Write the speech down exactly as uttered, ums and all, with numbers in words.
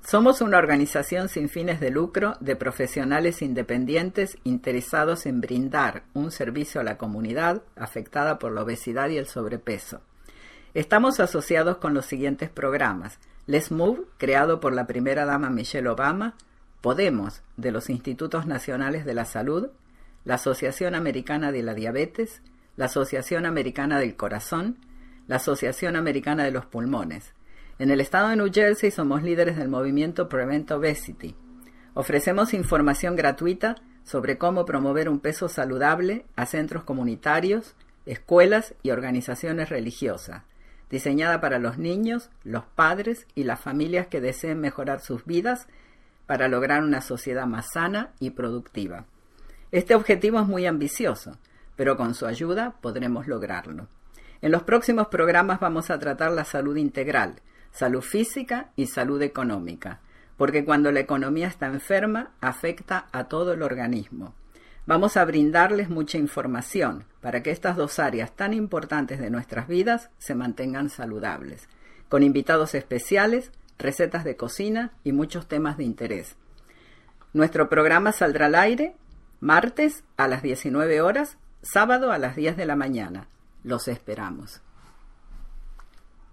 Somos una organización sin fines de lucro de profesionales independientes interesados en brindar un servicio a la comunidad afectada por la obesidad y el sobrepeso. Estamos asociados con los siguientes programas: Let's Move, creado por la primera dama Michelle Obama; Podemos, de los Institutos Nacionales de la Salud; la Asociación Americana de la Diabetes; la Asociación Americana del Corazón; la Asociación Americana de los Pulmones. En el estado de New Jersey somos líderes del movimiento Prevent Obesity. Ofrecemos información gratuita sobre cómo promover un peso saludable a centros comunitarios, escuelas y organizaciones religiosas, diseñada para los niños, los padres y las familias que deseen mejorar sus vidas para lograr una sociedad más sana y productiva. Este objetivo es muy ambicioso, pero con su ayuda podremos lograrlo. En los próximos programas vamos a tratar la salud integral, salud física y salud económica, porque cuando la economía está enferma, afecta a todo el organismo. Vamos a brindarles mucha información para que estas dos áreas tan importantes de nuestras vidas se mantengan saludables, con invitados especiales, recetas de cocina y muchos temas de interés. Nuestro programa saldrá al aire martes a las diecinueve horas, sábado a las diez de la mañana. Los esperamos.